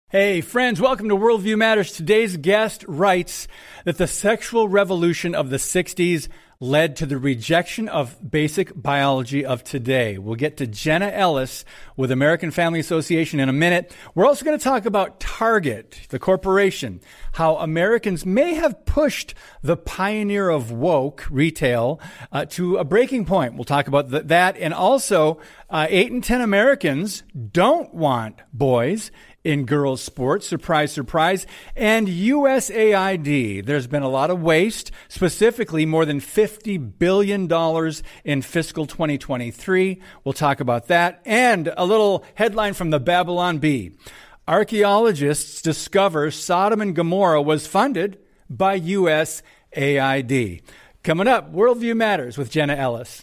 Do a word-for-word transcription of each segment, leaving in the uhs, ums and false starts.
Hey friends, welcome to Worldview Matters. Today's guest writes that the sexual revolution of the sixties led to the rejection of basic biology of today. We'll get to Jenna Ellis with American Family Association in a minute. We're also going to talk about Target, the corporation, how Americans may have pushed the pioneer of woke retail uh, to a breaking point. We'll talk about th- that. And also, uh, eight in ten Americans don't want boys in girls' sports. Surprise, surprise. And U S A I D. There's been a lot of waste, specifically more than fifty billion dollars in fiscal twenty twenty-three. We'll talk about that. And a little headline from the Babylon Bee. Archaeologists discover Sodom and Gomorrah was funded by U S A I D. Coming up, Worldview Matters with Jenna Ellis.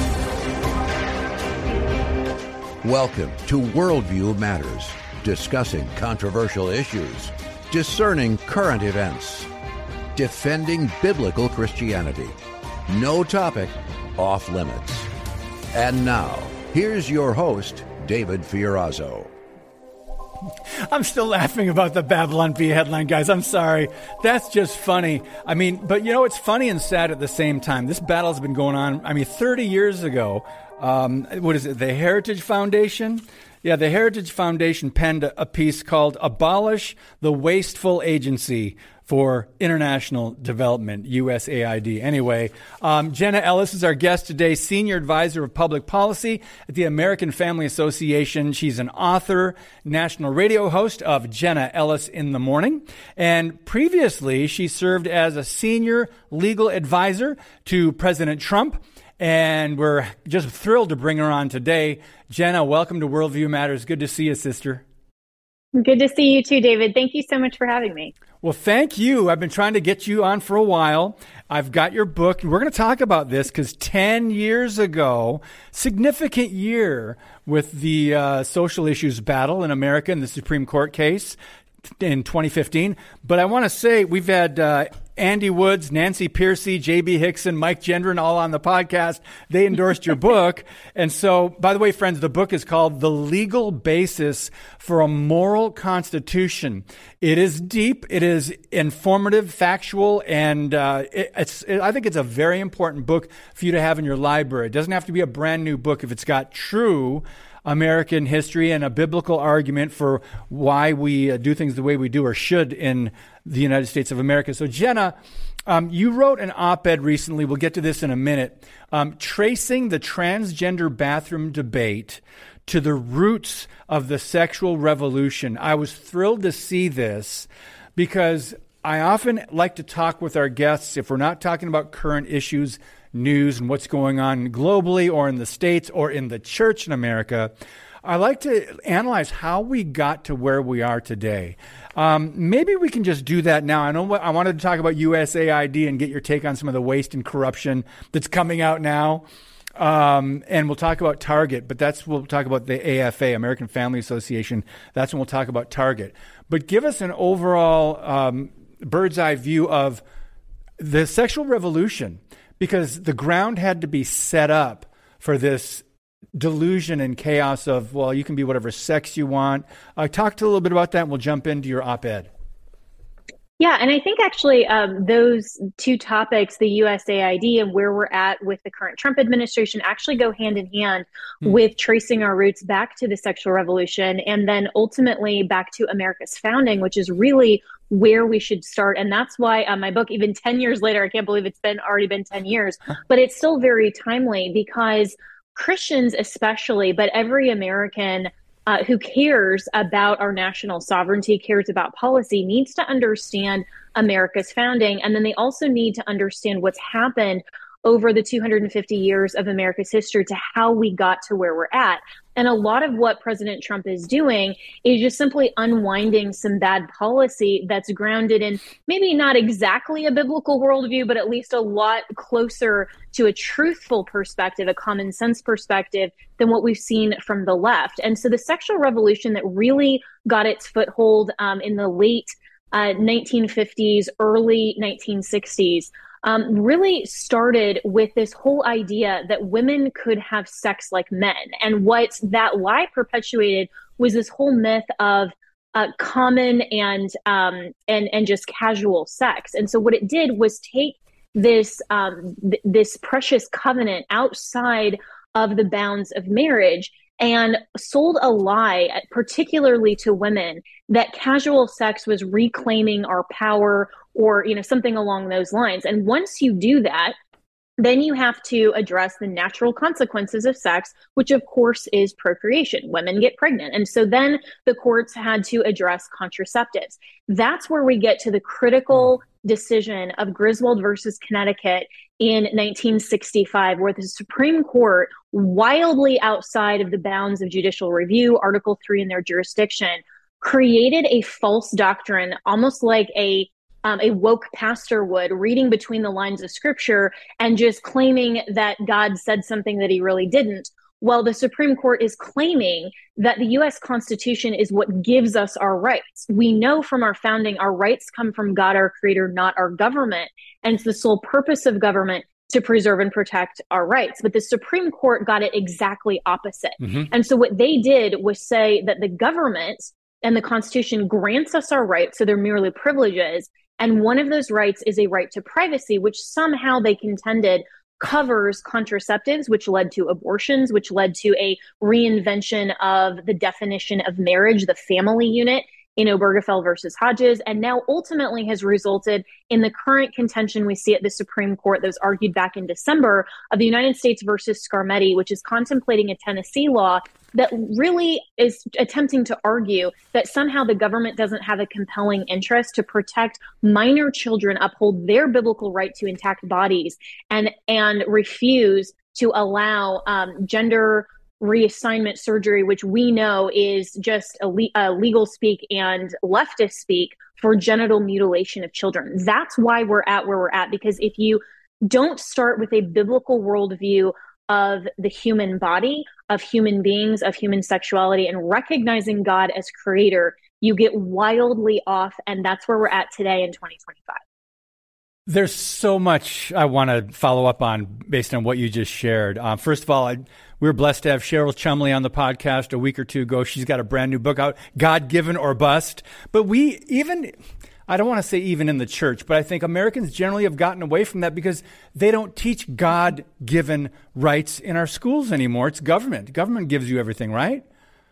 Welcome to Worldview Matters. Discussing controversial issues, discerning current events, defending biblical Christianity. No topic off limits. And now, here's your host, David Fiorazo. I'm still laughing about the Babylon Bee headline, guys. I'm sorry. That's just funny. I mean, but you know, it's funny and sad at the same time. This battle's been going on, I mean, thirty years ago. Um, what is it? The Heritage Foundation? Yeah, the Heritage Foundation penned a piece called Abolish the Wasteful Agency for International Development, U S A I D. Anyway, um, Jenna Ellis is our guest today, Senior Advisor of Public Policy at the American Family Association. She's an author, national radio host of Jenna Ellis in the Morning. And previously, she served as a senior legal advisor to President Trump. And we're just thrilled to bring her on today. Jenna, welcome to Worldview Matters. Good to see you, sister. Good to see you too, David. Thank you so much for having me. Well, thank you. I've been trying to get you on for a while. I've got your book. We're going to talk about this because ten years ago, significant year with the uh, social issues battle in America in the Supreme Court case in twenty fifteen. But I want to say we've had uh, Andy Woods, Nancy Pearcey, J B Hickson, Mike Gendron, all on the podcast. They endorsed your book. And so, by the way, friends, the book is called The Legal Basis for a Moral Constitution. It is deep. It is informative, factual, and uh, it, it's. It, I think it's a very important book for you to have in your library. It doesn't have to be a brand new book if it's got true American history and a biblical argument for why we uh, do things the way we do or should in the United States of America. So, Jenna, um, you wrote an op-ed recently. We'll get to this in a minute. Um, tracing the transgender bathroom debate to the roots of the sexual revolution. I was thrilled to see this because I often like to talk with our guests, if we're not talking about current issues, news, and what's going on globally or in the States or in the church in America, I like to analyze how we got to where we are today. Um, maybe we can just do that now. I know what I wanted to talk about U S A I D and get your take on some of the waste and corruption that's coming out now. Um, and we'll talk about Target, but that's, we'll talk about the A F A, American Family Association. That's when we'll talk about Target. But give us an overall um, bird's eye view of the sexual revolution, because the ground had to be set up for this delusion and chaos of, well, you can be whatever sex you want. Uh, talk to a little bit about that, and we'll jump into your op-ed. Yeah, and I think actually um, those two topics, the U S A I D and where we're at with the current Trump administration, actually go hand in hand hmm. with tracing our roots back to the sexual revolution and then ultimately back to America's founding, which is really where we should start. And that's why uh, my book, even ten years later, I can't believe it's been already been ten years, but it's still very timely because Christians especially, but every American Uh, who cares about our national sovereignty, cares about policy, needs to understand America's founding. And then they also need to understand what's happened over the two hundred fifty years of America's history to how we got to where we're at. And a lot of what President Trump is doing is just simply unwinding some bad policy that's grounded in maybe not exactly a biblical worldview, but at least a lot closer to a truthful perspective, a common sense perspective than what we've seen from the left. And so the sexual revolution that really got its foothold um, in the late uh, nineteen fifties, early nineteen sixties, Um, really started with this whole idea that women could have sex like men. And what that lie perpetuated was this whole myth of uh, common and um, and and just casual sex. And so what it did was take this um, th- this precious covenant outside of the bounds of marriage and sold a lie, particularly to women, that casual sex was reclaiming our power or, you know, something along those lines. And once you do that, then you have to address the natural consequences of sex, which of course is procreation. Women get pregnant. And so then the courts had to address contraceptives. That's where we get to the critical decision of Griswold versus Connecticut in nineteen sixty-five, where the Supreme Court, wildly outside of the bounds of judicial review, Article three in their jurisdiction, created a false doctrine, almost like a Um, a woke pastor would, reading between the lines of scripture and just claiming that God said something that he really didn't. Well, the Supreme Court is claiming that the U S Constitution is what gives us our rights. We know from our founding, our rights come from God, our creator, not our government. And it's the sole purpose of government to preserve and protect our rights. But the Supreme Court got it exactly opposite. Mm-hmm. And so what they did was say that the government and the Constitution grants us our rights, so they're merely privileges. And one of those rights is a right to privacy, which somehow they contended covers contraceptives, which led to abortions, which led to a reinvention of the definition of marriage, the family unit, in Obergefell versus Hodges, and now ultimately has resulted in the current contention we see at the Supreme Court that was argued back in December of the United States versus Scarmetti, which is contemplating a Tennessee law that really is attempting to argue that somehow the government doesn't have a compelling interest to protect minor children, uphold their biblical right to intact bodies, and and refuse to allow um, gender reassignment surgery, which we know is just a le- uh, legal speak and leftist speak for genital mutilation of children. That's why we're at where we're at, because if you don't start with a biblical worldview of the human body, of human beings, of human sexuality, and recognizing God as creator, you get wildly off. And that's where we're at today in twenty twenty-five. There's so much I want to follow up on based on what you just shared. Uh, first of all, I, we were blessed to have Cheryl Chumley on the podcast a week or two ago. She's got a brand new book out, God-Given or Bust. But we even, I don't want to say even in the church, but I think Americans generally have gotten away from that because they don't teach God-given rights in our schools anymore. It's government. Government gives you everything, right?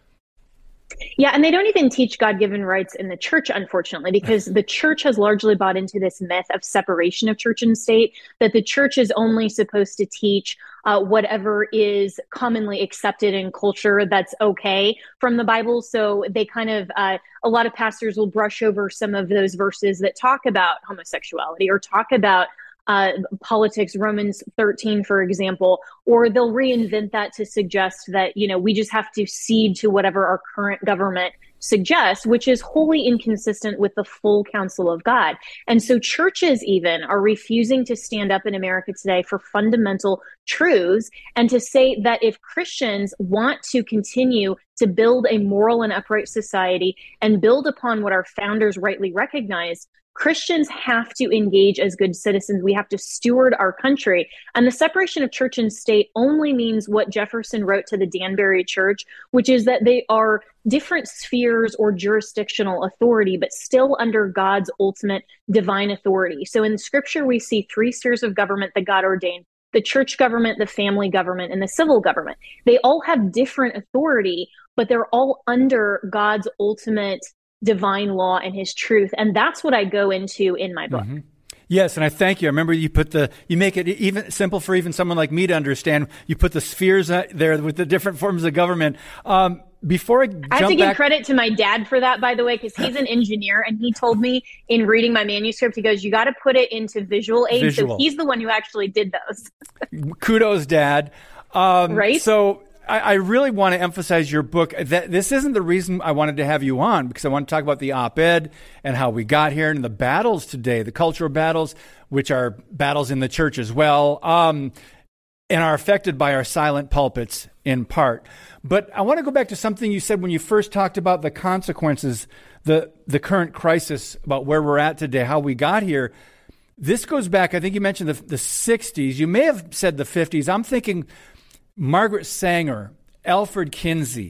Yeah, and they don't even teach God-given rights in the church, unfortunately, because the church has largely bought into this myth of separation of church and state, that the church is only supposed to teach uh, whatever is commonly accepted in culture that's okay from the Bible. So they kind of, uh, a lot of pastors will brush over some of those verses that talk about homosexuality or talk about Uh, politics, Romans thirteen, for example, or they'll reinvent that to suggest that, you know, we just have to cede to whatever our current government suggests, which is wholly inconsistent with the full counsel of God. And so churches even are refusing to stand up in America today for fundamental truths and to say that if Christians want to continue to build a moral and upright society and build upon what our founders rightly recognized, Christians have to engage as good citizens. We have to steward our country. And the separation of church and state only means what Jefferson wrote to the Danbury Church, which is that they are different spheres or jurisdictional authority, but still under God's ultimate divine authority. So in Scripture, we see three spheres of government that God ordained: the church government, the family government, and the civil government. They all have different authority, but they're all under God's ultimate divine law and his truth. And that's what I go into in my book. Mm-hmm. Yes, and I thank you. I remember you put the, you make it even simple for even someone like me to understand. You put the spheres there with the different forms of government. Um, before I jump I have to give back- credit to my dad for that, by the way, because he's an engineer, and he told me in reading my manuscript, he goes, you got to put it into visual aid. Visual. So he's the one who actually did those. Kudos, Dad. Um, right? So I, I really want to emphasize your book. That this isn't the reason I wanted to have you on, because I want to talk about the op-ed and how we got here and the battles today, the cultural battles, which are battles in the church as well, um, and are affected by our silent pulpits in part. But I want to go back to something you said when you first talked about the consequences, the the current crisis, about where we're at today, how we got here. This goes back, I think you mentioned the, the sixties. You may have said the fifties. I'm thinking Margaret Sanger, Alfred Kinsey,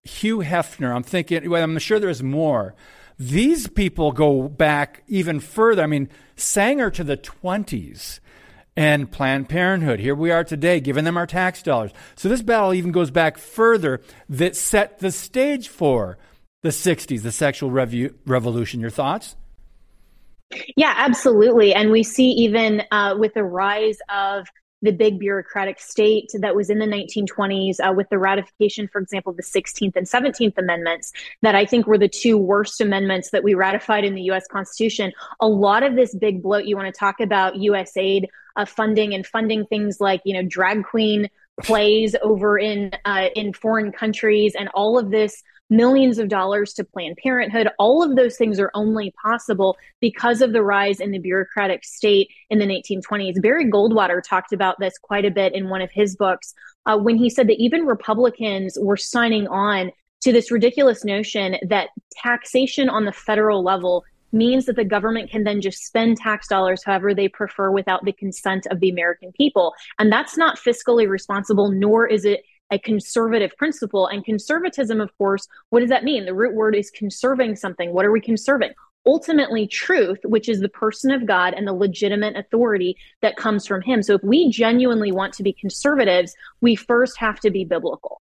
Hugh Hefner. I'm thinking, well, I'm sure there's more. These people go back even further. I mean, Sanger to the twenties and Planned Parenthood. Here we are today, giving them our tax dollars. So this battle even goes back further that set the stage for the sixties, the sexual revu- revolution. Your thoughts? Yeah, absolutely. And we see even uh, with the rise of the big bureaucratic state that was in the nineteen twenties uh, with the ratification, for example, of the sixteenth and seventeenth Amendments, that I think were the two worst amendments that we ratified in the U S Constitution. A lot of this big bloat, you want to talk about U S aid uh, funding and funding things like, you know, drag queen plays over in uh, in foreign countries, and all of this millions of dollars to Planned Parenthood. All of those things are only possible because of the rise in the bureaucratic state in the nineteen twenties. Barry Goldwater talked about this quite a bit in one of his books uh, when he said that even Republicans were signing on to this ridiculous notion that taxation on the federal level means that the government can then just spend tax dollars however they prefer without the consent of the American people. And that's not fiscally responsible, nor is it a conservative principle. And conservatism, of course, what does that mean? The root word is conserving something. What are we conserving? Ultimately, truth, which is the person of God and the legitimate authority that comes from him. So if we genuinely want to be conservatives, we first have to be biblical.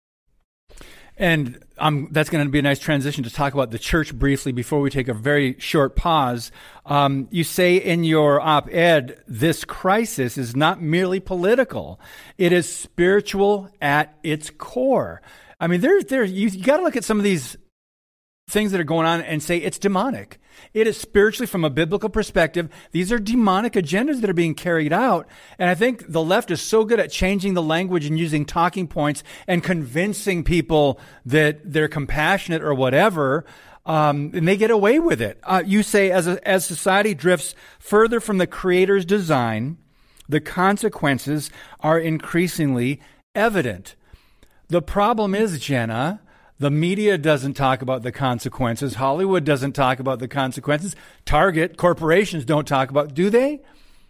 And um, that's going to be a nice transition to talk about the church briefly before we take a very short pause. Um, you say in your op-ed, this crisis is not merely political. It is spiritual at its core. I mean, there's there you, you got to look at some of these things that are going on and say it's demonic. It is spiritually, from a biblical perspective, these are demonic agendas that are being carried out. And I think the left is so good at changing the language and using talking points and convincing people that they're compassionate or whatever, um, and they get away with it. Uh, you say as a, as society drifts further from the Creator's design, the consequences are increasingly evident. The problem is, Jenna, the media doesn't talk about the consequences. Hollywood doesn't talk about the consequences. Target, corporations don't talk about, do they?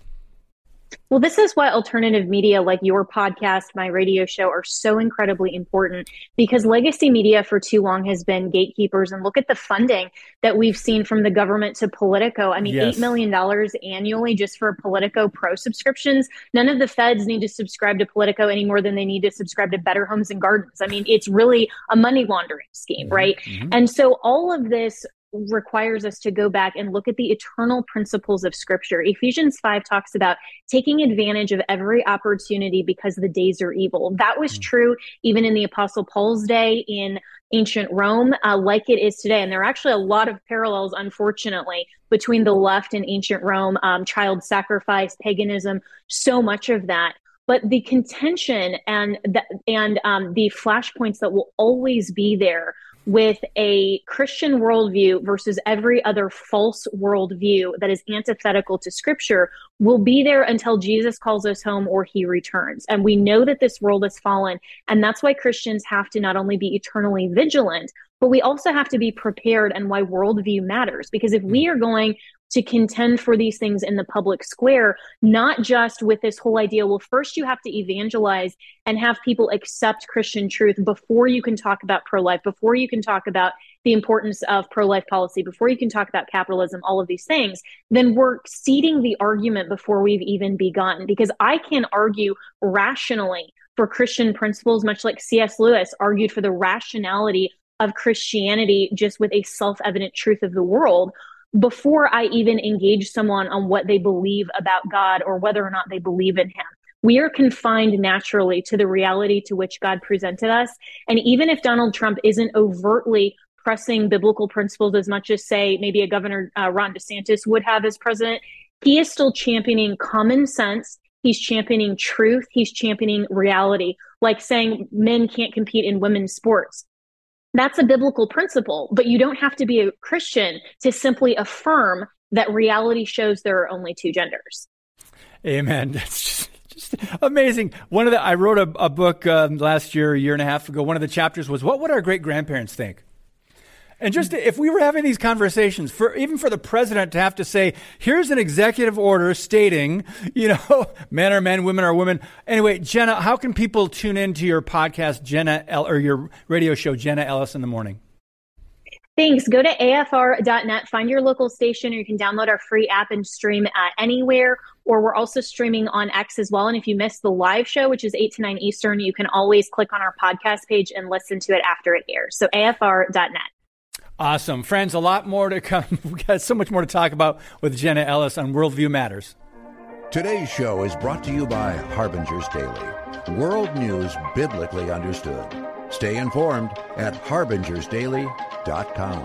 Well, this is why alternative media like your podcast, my radio show, are so incredibly important, because legacy media for too long has been gatekeepers. And look at the funding that we've seen from the government to Politico. I mean, yes. eight million dollars annually just for Politico Pro subscriptions. None of the feds need to subscribe to Politico any more than they need to subscribe to Better Homes and Gardens. I mean, it's really a money laundering scheme, mm-hmm. right? Mm-hmm. And so all of this requires us to go back and look at the eternal principles of Scripture. Ephesians five talks about taking advantage of every opportunity because the days are evil. That was mm-hmm. true even in the Apostle Paul's day in ancient Rome, uh, like it is today. And there are actually a lot of parallels, unfortunately, between the left and ancient Rome, um, child sacrifice, paganism, so much of that. But the contention and the, and um, the flashpoints that will always be there with a Christian worldview versus every other false worldview that is antithetical to Scripture will be there until Jesus calls us home or he returns. And we know that this world has fallen. And that's why Christians have to not only be eternally vigilant, but we also have to be prepared, and why worldview matters. Because if we are going to contend for these things in the public square, not just with this whole idea, well, first you have to evangelize and have people accept Christian truth before you can talk about pro-life, before you can talk about the importance of pro-life policy, before you can talk about capitalism, all of these things, then we're ceding the argument before we've even begun. Because I can argue rationally for Christian principles, much like C S Lewis argued for the rationality of Christianity, just with a self-evident truth of the world, before I even engage someone on what they believe about God or whether or not they believe in him. We are confined naturally to the reality to which God presented us. And even if Donald Trump isn't overtly pressing biblical principles as much as, say, maybe a Governor uh, Ron DeSantis would have as president, he is still championing common sense. He's championing truth. He's championing reality, like saying men can't compete in women's sports. That's a biblical principle, but you don't have to be a Christian to simply affirm that reality shows there are only two genders. Amen. That's just, just amazing. One of the I wrote a, a book um, last year, a year and a half ago. One of the chapters was, what would our great grandparents think? And just if we were having these conversations, for even for the president to have to say, here's an executive order stating, you know, men are men, women are women. Anyway, Jenna, how can people tune into your podcast, Jenna, El- or your radio show, Jenna Ellis in the Morning? Thanks. Go to A F R dot net, find your local station, or you can download our free app and stream uh, anywhere. Or we're also streaming on X as well. And if you missed the live show, which is eight to nine Eastern, you can always click on our podcast page and listen to it after it airs. So A F R dot net. Awesome. Friends, a lot more to come. We've got so much more to talk about with Jenna Ellis on Worldview Matters. Today's show is brought to you by Harbingers Daily, world news biblically understood. Stay informed at harbingers daily dot com.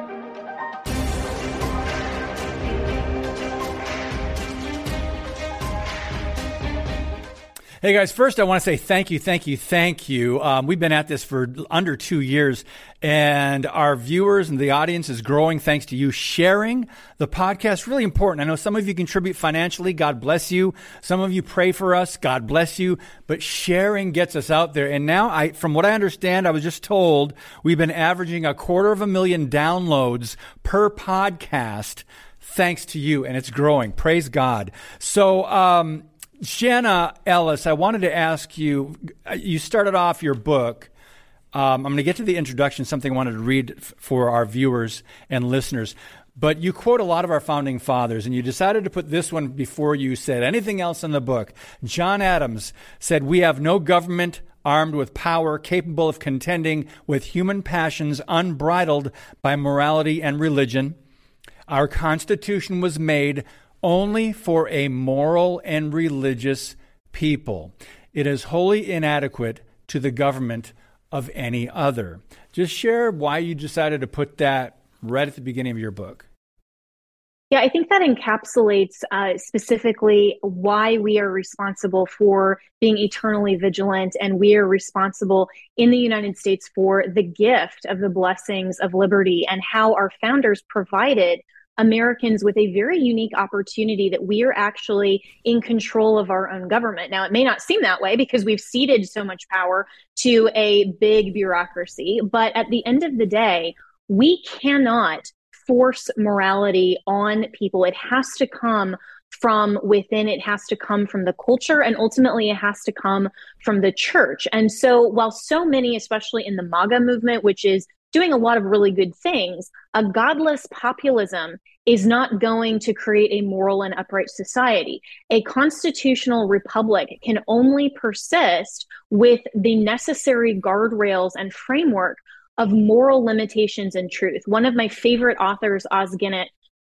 Hey guys, first I want to say thank you, thank you, thank you. Um, we've been at this for under two years, and our viewers and the audience is growing thanks to you sharing the podcast. Really important. I know some of you contribute financially. God bless you. Some of you pray for us. God bless you. But sharing gets us out there. And now, I, from what I understand, I was just told we've been averaging a quarter of a million downloads per podcast thanks to you, and it's growing. Praise God. So, um, Jenna Ellis, I wanted to ask you, you started off your book. Um, I'm going to get to the introduction, something I wanted to read f- for our viewers and listeners. But you quote a lot of our founding fathers, and you decided to put this one before you said anything else in the book. John Adams said, "We have no government armed with power capable of contending with human passions unbridled by morality and religion. Our Constitution was made only for a moral and religious people. It is wholly inadequate to the government of any other." Just share why you decided to put that right at the beginning of your book. Yeah, I think that encapsulates uh, specifically why we are responsible for being eternally vigilant, and we are responsible in the United States for the gift of the blessings of liberty, and how our founders provided Americans with a very unique opportunity that we are actually in control of our own government. Now, it may not seem that way because we've ceded so much power to a big bureaucracy, but at the end of the day, we cannot force morality on people. It has to come from within. It has to come from the culture, and ultimately it has to come from the church. And so while so many, especially in the MAGA movement, which is doing a lot of really good things, a godless populism is not going to create a moral and upright society. A constitutional republic can only persist with the necessary guardrails and framework of moral limitations and truth. One of my favorite authors, Os Guinness,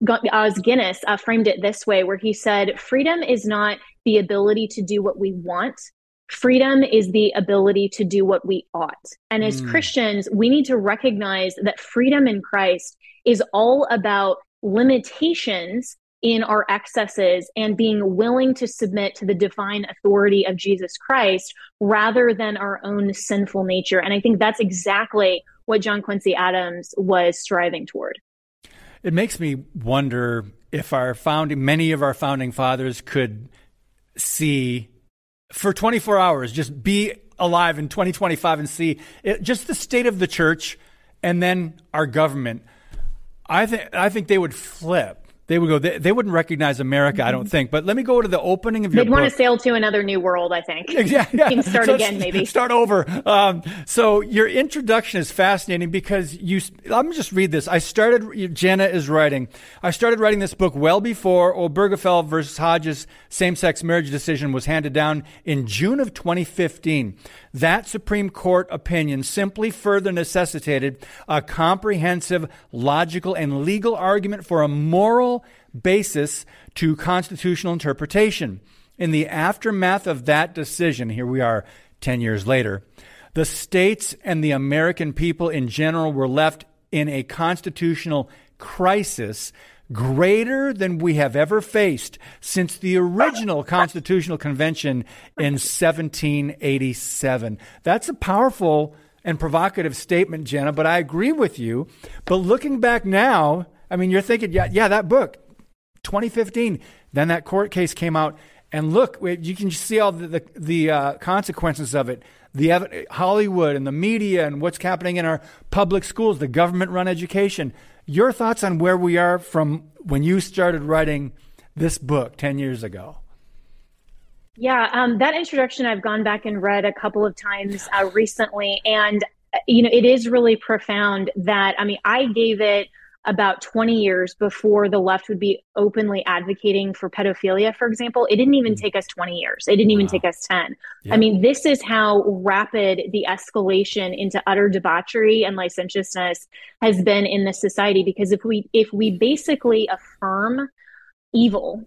Os Guinness uh, framed it this way, where he said, freedom is not the ability to do what we want. Freedom is the ability to do what we ought. And as mm. Christians, we need to recognize that freedom in Christ is all about limitations in our excesses and being willing to submit to the divine authority of Jesus Christ rather than our own sinful nature. And I think that's exactly what John Quincy Adams was striving toward. It makes me wonder if our founding, many of our founding fathers could see for twenty-four hours, just be alive in twenty twenty-five and see it, just the state of the church and then our government. I think I think they would flip. They would go. They, they wouldn't recognize America, I don't think. But let me go to the opening of your They'd book. want to sail to another new world, I think. Yeah, yeah. You can start so again, maybe. Start over. Um, so your introduction is fascinating because you. Let me just read this. I started. Jenna is writing. I started writing this book well before Obergefell versus Hodges same-sex marriage decision was handed down in June of twenty fifteen. That Supreme Court opinion simply further necessitated a comprehensive, logical, and legal argument for a moral basis to constitutional interpretation. In the aftermath of that decision, here we are ten years later, the states and the American people in general were left in a constitutional crisis greater than we have ever faced since the original Constitutional Convention in seventeen eighty-seven. That's a powerful and provocative statement, Jenna, but I agree with you. But looking back now, I mean, you're thinking, yeah, yeah, that book, twenty fifteen, then that court case came out, and look, you can see all the, the, the uh, consequences of it. the ev- Hollywood and the media and what's happening in our public schools, the government-run education. Your thoughts on where we are from when you started writing this book ten years ago? Yeah, um, that introduction I've gone back and read a couple of times uh, recently. And, you know, it is really profound that, I mean, I gave it about twenty years before the left would be openly advocating for pedophilia, for example. It didn't even take us twenty years. It didn't even wow. take us ten. Yep. I mean, this is how rapid the escalation into utter debauchery and licentiousness has been in this society. Because if we if we basically affirm evil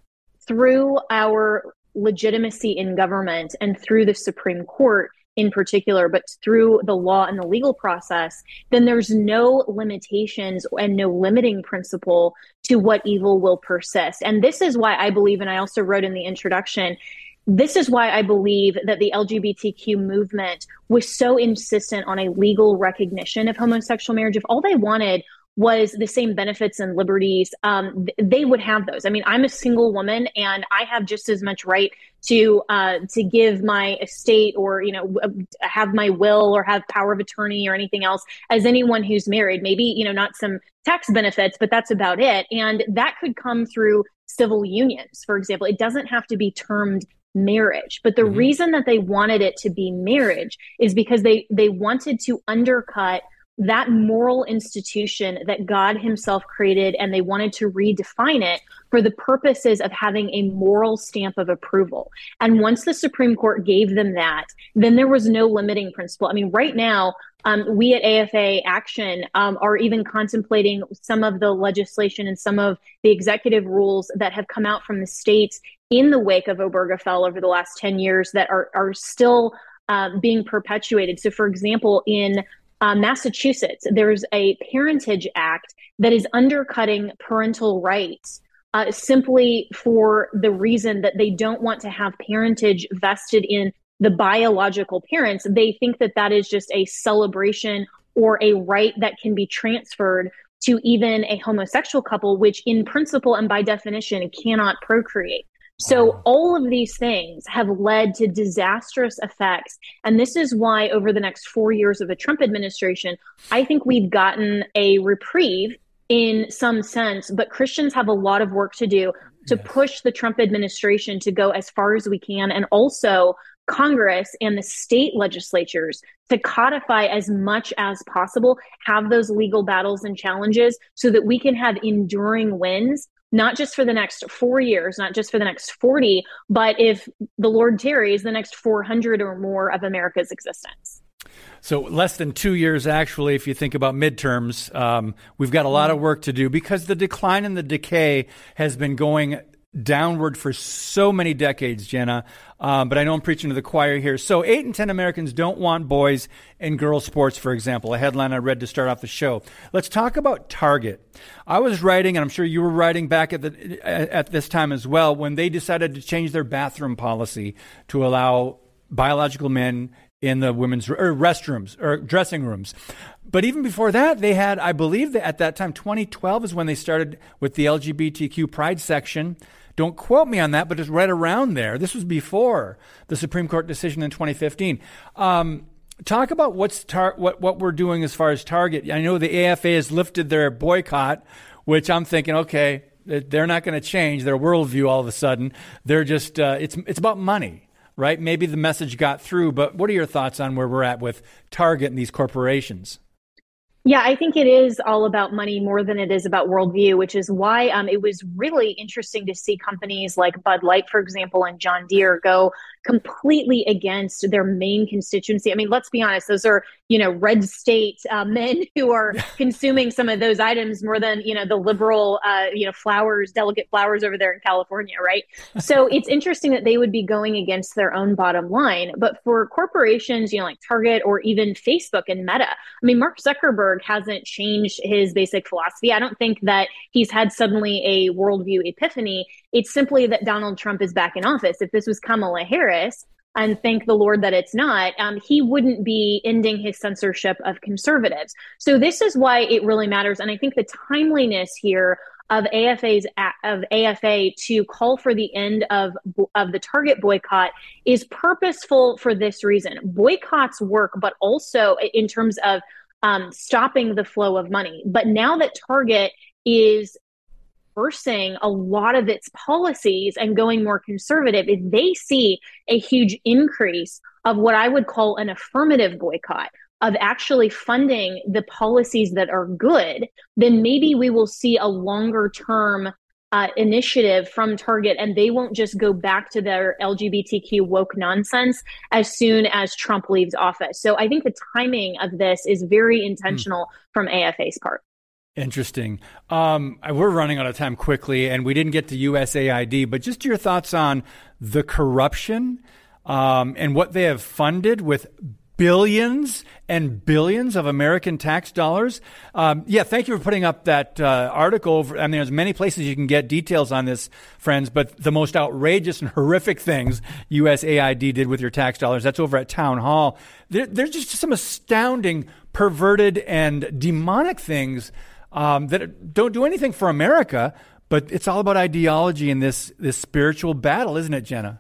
through our legitimacy in government and through the Supreme Court in particular, but through the law and the legal process, then there's no limitations and no limiting principle to what evil will persist. And this is why I believe, and I also wrote in the introduction, this is why I believe that the L G B T Q movement was so insistent on a legal recognition of homosexual marriage. If all they wanted was the same benefits and liberties, um, they would have those. I mean, I'm a single woman and I have just as much right to uh, to give my estate or, you know, have my will or have power of attorney or anything else as anyone who's married. Maybe, you know, not some tax benefits, but that's about it. And that could come through civil unions, for example. It doesn't have to be termed marriage. But the mm-hmm. reason that they wanted it to be marriage is because they they wanted to undercut that moral institution that God himself created, and they wanted to redefine it for the purposes of having a moral stamp of approval. And once the Supreme Court gave them that, then there was no limiting principle. I mean, right now, um, we at A F A Action um, are even contemplating some of the legislation and some of the executive rules that have come out from the states in the wake of Obergefell over the last ten years that are, are still uh, being perpetuated. So, for example, in Uh, Massachusetts, there's a Parentage Act that is undercutting parental rights uh, simply for the reason that they don't want to have parentage vested in the biological parents. They think that that is just a celebration or a right that can be transferred to even a homosexual couple, which in principle and by definition cannot procreate. So all of these things have led to disastrous effects. And this is why over the next four years of the Trump administration, I think we've gotten a reprieve in some sense, but Christians have a lot of work to do to yes. push the Trump administration to go as far as we can. And also Congress and the state legislatures to codify as much as possible, have those legal battles and challenges so that we can have enduring wins, not just for the next four years, not just for the next forty, but if the Lord tarries, the next four hundred or more of America's existence. So less than two years, actually, if you think about midterms, um, we've got a lot of work to do because the decline and the decay has been going downward for so many decades, Jenna. Um, but I know I'm preaching to the choir here. So eight in ten Americans don't want boys in girls sports, for example, a headline I read to start off the show. Let's talk about Target. I was writing, and I'm sure you were writing back at the at this time as well, when they decided to change their bathroom policy to allow biological men in the women's or restrooms or dressing rooms. But even before that, they had, I believe that at that time, twenty twelve is when they started with the L G B T Q pride section. Don't quote me on that, but it's right around there. This was before the Supreme Court decision in twenty fifteen. Um, talk about what's tar- what what we're doing as far as Target. I know the A F A has lifted their boycott, which I'm thinking, okay, they're not going to change their worldview all of a sudden. They're just uh, it's it's about money, right? Maybe the message got through, but what are your thoughts on where we're at with Target and these corporations? Yeah, I think it is all about money more than it is about worldview, which is why um, it was really interesting to see companies like Bud Light, for example, and John Deere go completely against their main constituency. I mean, let's be honest, those are, you know, red state uh, men who are consuming some of those items more than, you know, the liberal, uh, you know, flowers, delicate flowers over there in California, right? So it's interesting that they would be going against their own bottom line. But for corporations, you know, like Target or even Facebook and Meta, I mean, Mark Zuckerberg hasn't changed his basic philosophy. I don't think that he's had suddenly a worldview epiphany. It's simply that Donald Trump is back in office. If this was Kamala Harris, and thank the Lord that it's not, um, he wouldn't be ending his censorship of conservatives. So this is why it really matters. And I think the timeliness here of A F A's of A F A to call for the end of of the Target boycott is purposeful for this reason. Boycotts work, but also in terms of um, stopping the flow of money. But now that Target is reversing a lot of its policies and going more conservative, if they see a huge increase of what I would call an affirmative boycott, of actually funding the policies that are good, then maybe we will see a longer term uh, initiative from Target, and they won't just go back to their L G B T Q woke nonsense as soon as Trump leaves office. So I think the timing of this is very intentional mm. from A F A's part. Interesting. Um, we're running out of time quickly, and we didn't get to U S A I D, but just your thoughts on the corruption um, and what they have funded with billions and billions of American tax dollars. Um, yeah, thank you for putting up that uh, article. Over, I mean, there's many places you can get details on this, friends, but the most outrageous and horrific things U S A I D did with your tax dollars, that's over at Town Hall. There, there's just some astounding, perverted, and demonic things um, that don't do anything for America, but it's all about ideology in this, this spiritual battle, isn't it, Jenna?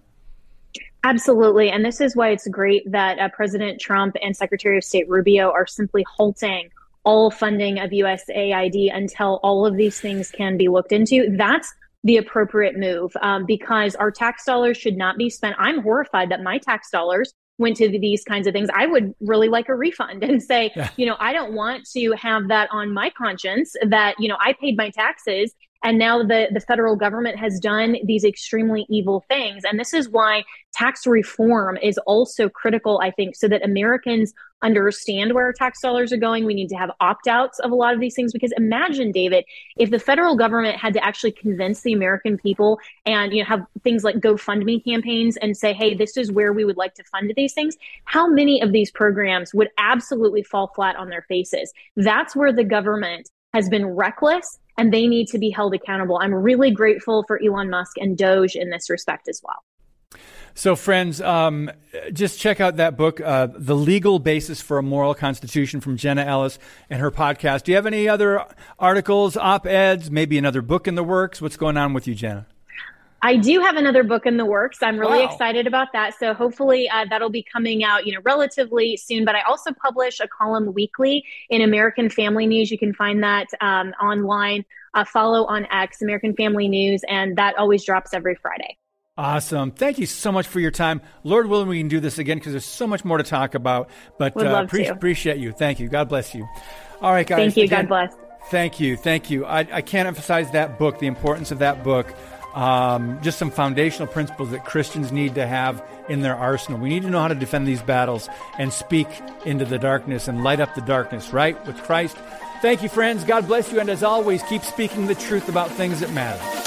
Absolutely. And this is why it's great that uh, President Trump and Secretary of State Rubio are simply halting all funding of U S A I D until all of these things can be looked into. That's the appropriate move um, because our tax dollars should not be spent. I'm horrified that my tax dollars went to these kinds of things. I would really like a refund and say, yeah. you know, I don't want to have that on my conscience that, you know, I paid my taxes. And now the, the federal government has done these extremely evil things. And this is why tax reform is also critical, I think, so that Americans understand where our tax dollars are going. We need to have opt-outs of a lot of these things, because imagine, David, if the federal government had to actually convince the American people and, you know, have things like GoFundMe campaigns and say, hey, this is where we would like to fund these things. How many of these programs would absolutely fall flat on their faces? That's where the government has been reckless, and they need to be held accountable. I'm really grateful for Elon Musk and Doge in this respect as well. So, friends, um, just check out that book, uh, The Legal Basis for a Moral Constitution, from Jenna Ellis and her podcast. Do you have any other articles, op-eds, maybe another book in the works? What's going on with you, Jenna? I do have another book in the works. I'm really wow. excited about that. So hopefully uh, that'll be coming out, you know, relatively soon. But I also publish a column weekly in American Family News. You can find that um, online. Uh, follow on X, American Family News, and that always drops every Friday. Awesome. Thank you so much for your time. Lord willing, we can do this again because there's so much more to talk about. But Would uh, love pre- to. appreciate you. Thank you. God bless you. All right, guys. Thank you. Again, God bless. Thank you. Thank you. I, I can't emphasize that book, the importance of that book. Um, just some foundational principles that Christians need to have in their arsenal. We need to know how to defend these battles and speak into the darkness and light up the darkness, right, with Christ. Thank you, friends. God bless you. And as always, keep speaking the truth about things that matter.